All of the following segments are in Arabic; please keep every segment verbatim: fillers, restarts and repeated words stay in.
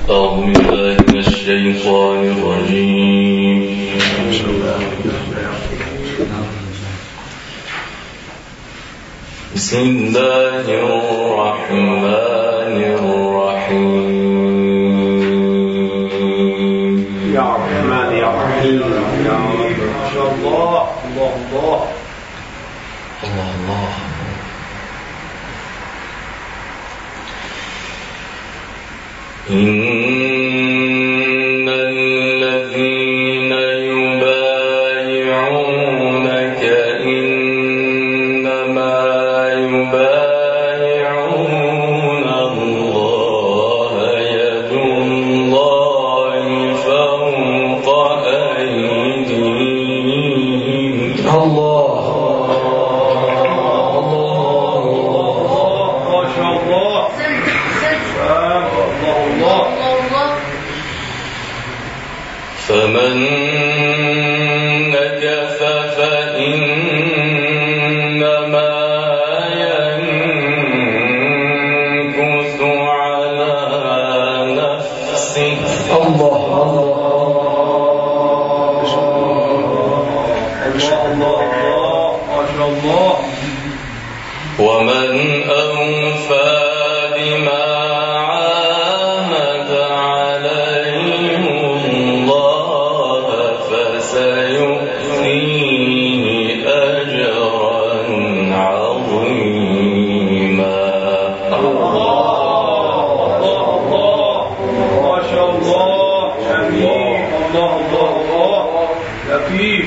أعوذ بالله من الشيطان الرجيم. بسم الله الرحمن الرحيم. يا رحمن يا رحيم يا رب. ما شاء الله. الله الله الله الله. إن الذين يبايعونك إنما يبايعون الله يد الله فوق أيديهم. الله فمن نكث فإنما ينكث على نفسه. الله ما شاء الله. ومن أوفى بما عاهد عليه الله فسيؤتيه أجرا عظيما. ما شاء الله. جميل. الله الله الله. لطيف.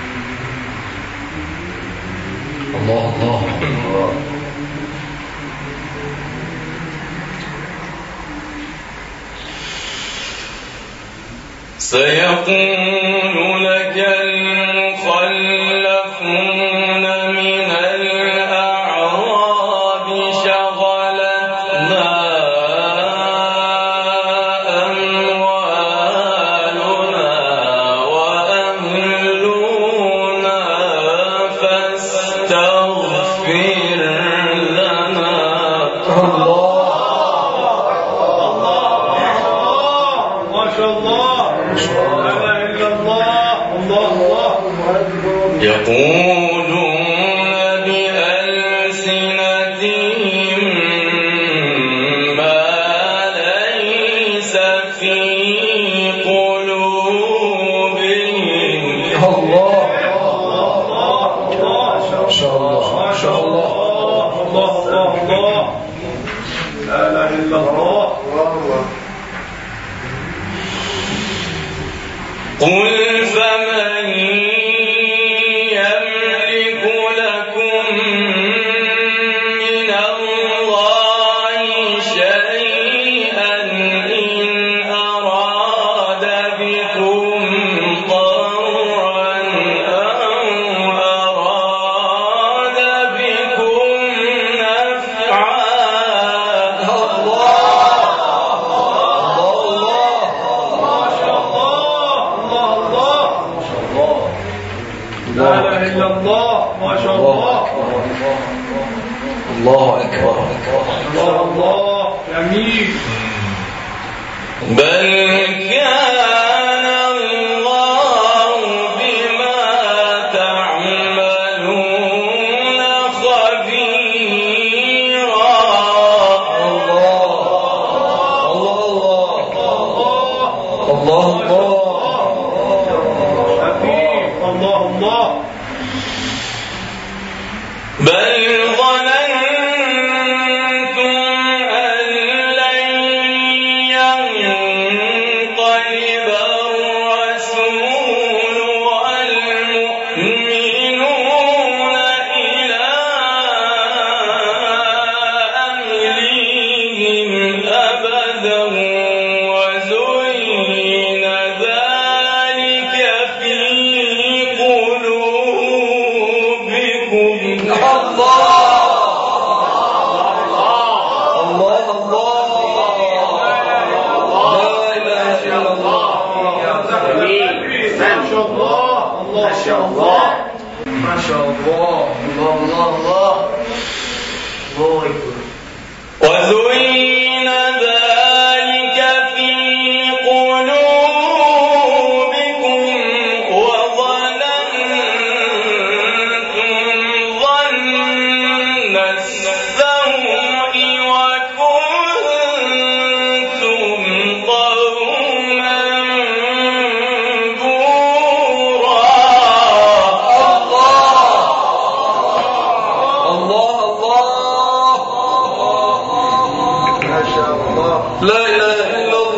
الله الله. سيقول لك المخلفون من الأعراب شغلتنا أموالنا وأهلنا فاستغفر لنا. يقولون بألسنتهم ما ليس في قلوبهم. الله ما شاء الله. ما شاء الله. الله الله الله. لا اله الا الله. قل فمن يملك لكم من الله شيئا إن أراد بكم ضرا أو أراد بكم نفعا. لا اله الا الله. ما شاء الله. الله أكبر. الله الله. جميل. بل كان الله بما تعملون خبيرا. الله الله الله الله. الله الله. بل ظننتم أن لن ينقلب الرسول والمؤمنون إلى أهليهم أبدا وزين ذلك في قلوبكم. ما شاء الله. الله الله الله. الله أكبر. وزين ذلك في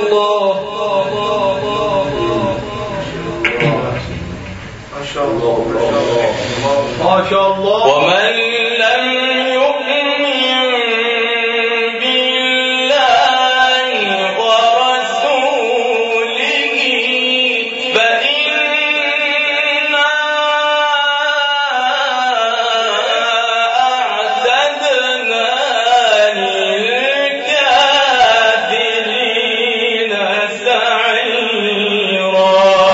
الله ما شاء الله ما شاء الله. ومن لم يؤمن بالله ورسوله فإنا أعتدنا للكافرين سعيرا.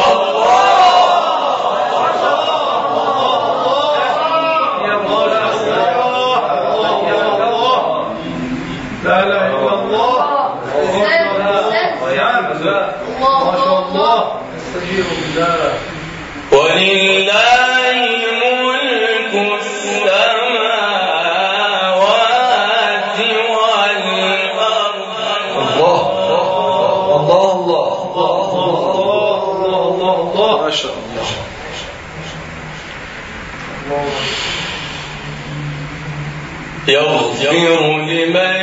لا لا إلا الله ما شاء الله استجيب بالله. ولله ملك السماوات والأرض. الله الله الله الله الله الله ما شاء الله. يغفر لمن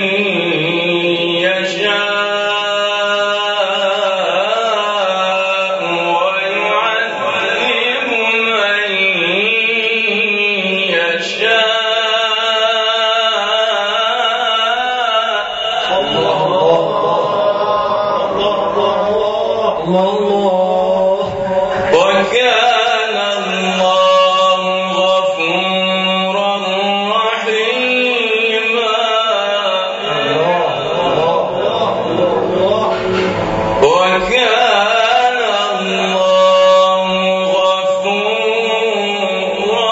يشاء ويعذب من يشاء. الله الله الله الله. وكان الله غفورا رحيما. وكان الله غفورا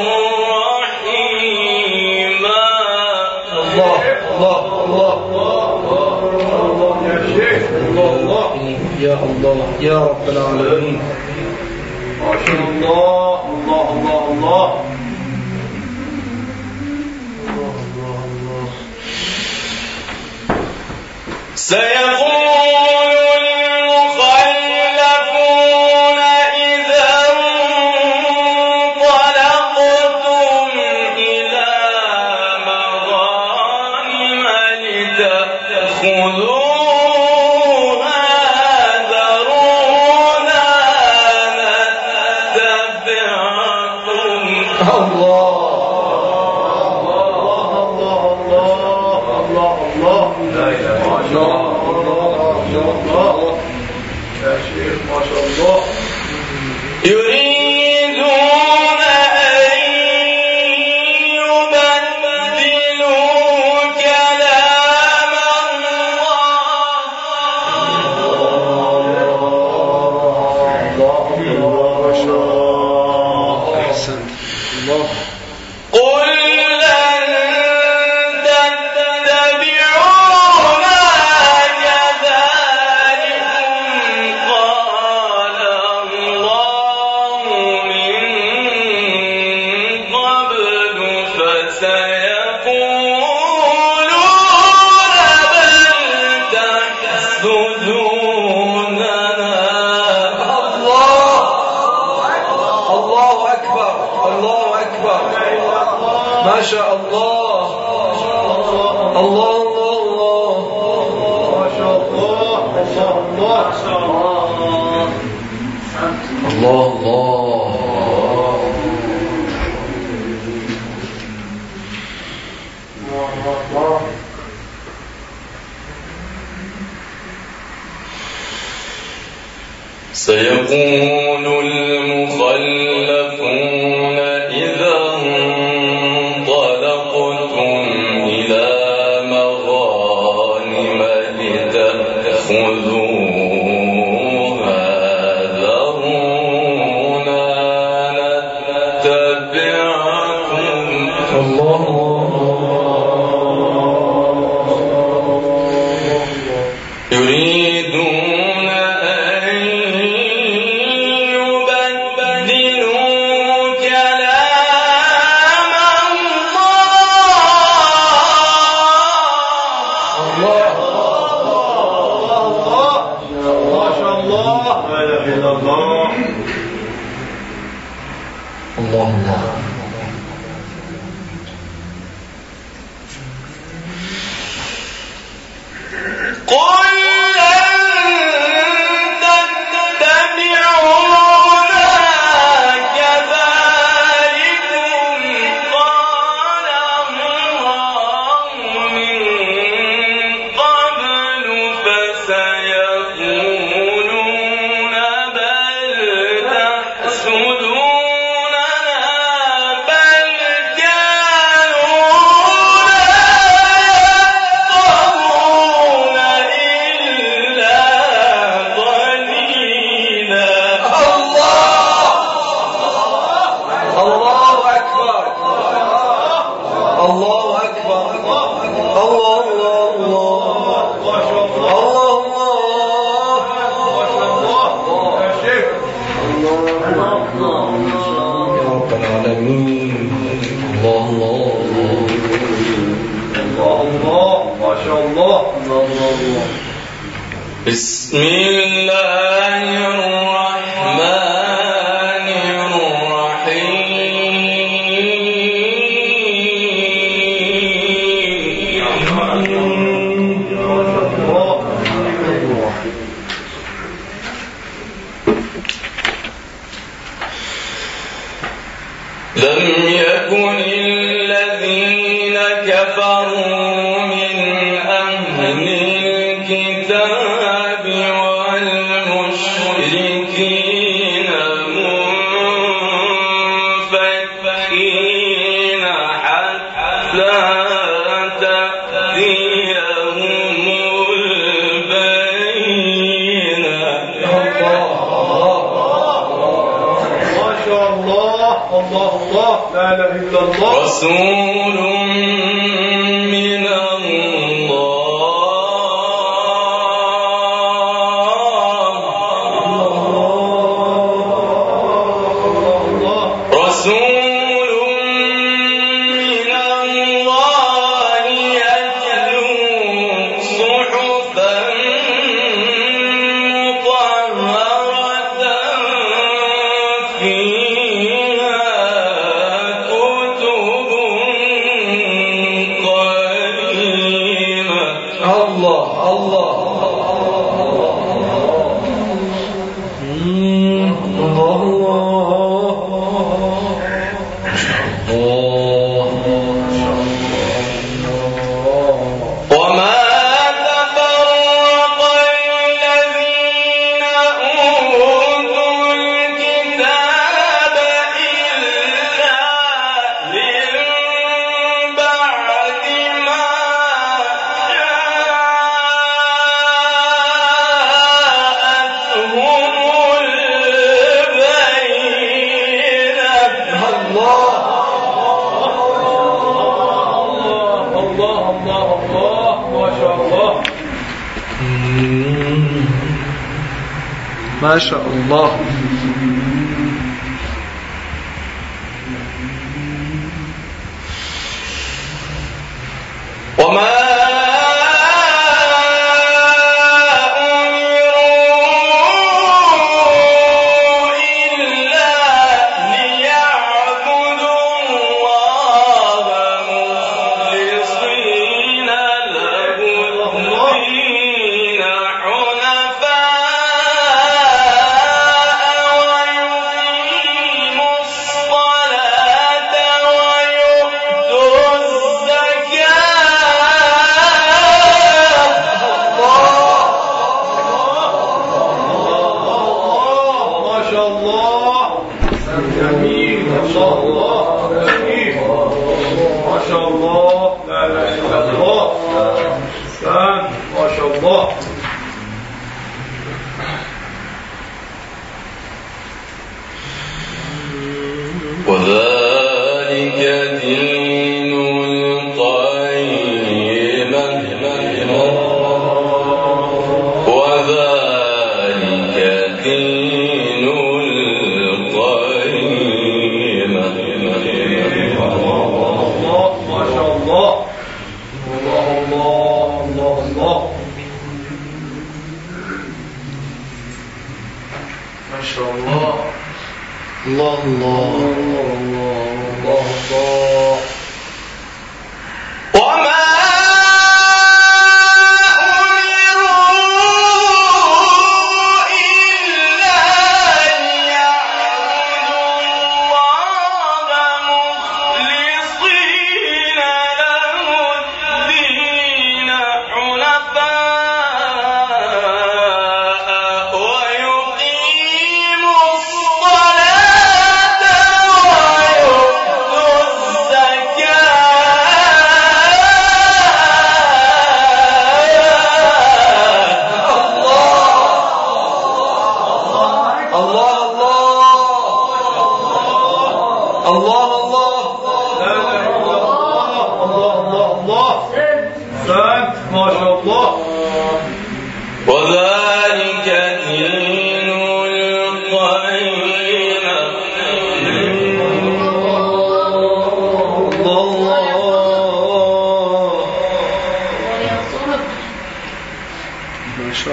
رحيما. الله الله الله الله يا شيخ. الله يا الله يا رب العالمين. ما شاء الله الله الله الله الله الله. سيقول المخلفون إذا انطلقتم إلى مغانم لتأخذوها ذرونا نتبعكم. الله الله الله الله الله. لا إله إلا الله الله يا شيخ ما شاء الله. يريدون أن يبدلوا كلام الله ما شاء الله. أحسنت الله. قل لن تتبعونا كذلكم قال الله من قبل فسيقولون بل تحسدوننا. الله الله أكبر الله أكبر ما شاء الله. الله الله الله ما شاء الله الله الله الله. سيقول المخلفون إذا انطلقتم إلى مغانم لتأخذوها ذرونا نتبعكم. الله يريدون أن يبدلوا كلام الله. ما شاء الله. لا إله إلا الله. الله الله. قل لن بسم الله الرحمن الرحيم لم يكن الذين كفروا من أهل الكتاب والمشركين منفكين حتى تأتيهم البينة. ما شاء الله، الله الله، لا إله إلا الله. رسول من ما شاء الله. وما وذلك دين القيمة وذلك دين القيمة. ما شاء الله، الله الله الله الله، ما شاء الله، الله الله الله الله الله. وما الصلاة ويؤتوا الزكاة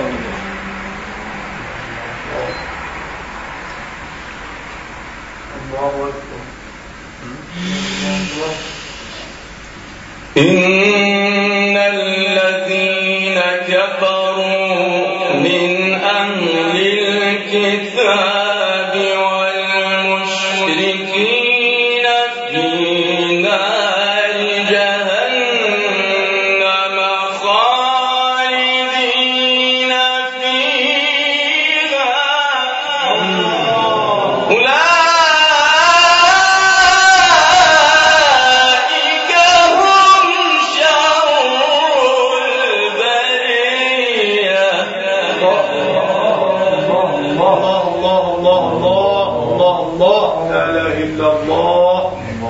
إن الذين كفروا من أهل الكتاب والمشركين في نار جهنم خالدين فيها أولئك هم شر البرية. الله الله الله الله الله الله لا اله الا الله.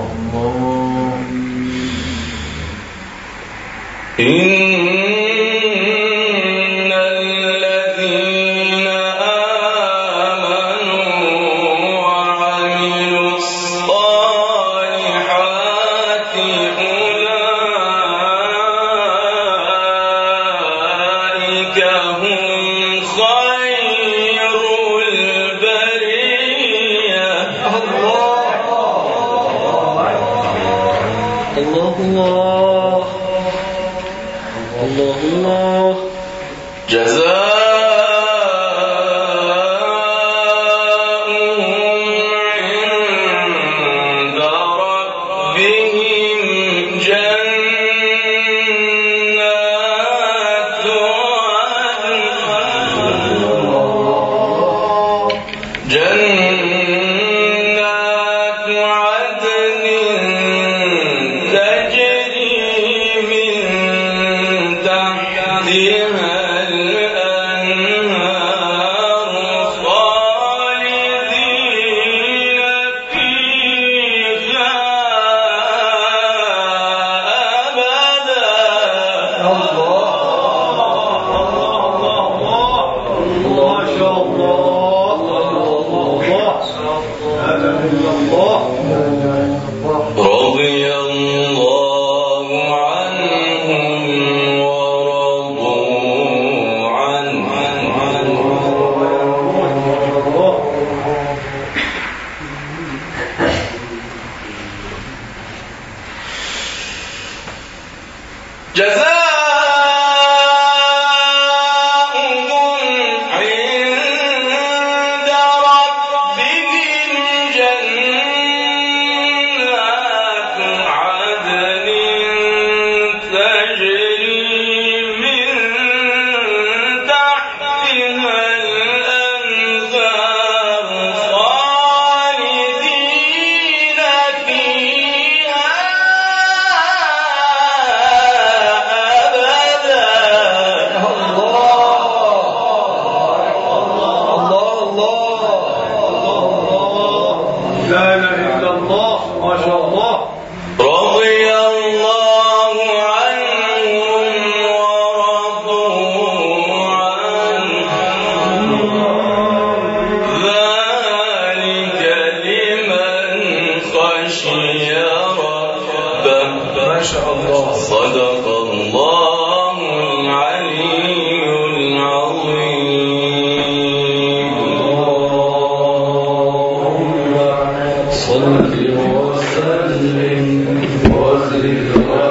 إن الذين آمنوا وعملوا الصالحات أولئك هم خير البرية. الله الله الله الله جزاؤهم عند ربهم جنات عدن جنات عدن تجري من تحتها الأنهار خالدين فيها أبدا. ما شاء الله. لا اله الا الله. رضي الله عنهم ورضوا عنه. جزاؤهم عند ربهم جنات عدن تجري من تحتها الأنهار خالدين فيها أبدا. لا اله الا الله. ما شاء الله. رضي الله عنهم ورضوا عنه ذلك لمن خشي ربه. ما شاء الله. صدق الله العلي العظيم. صل وسلم وزد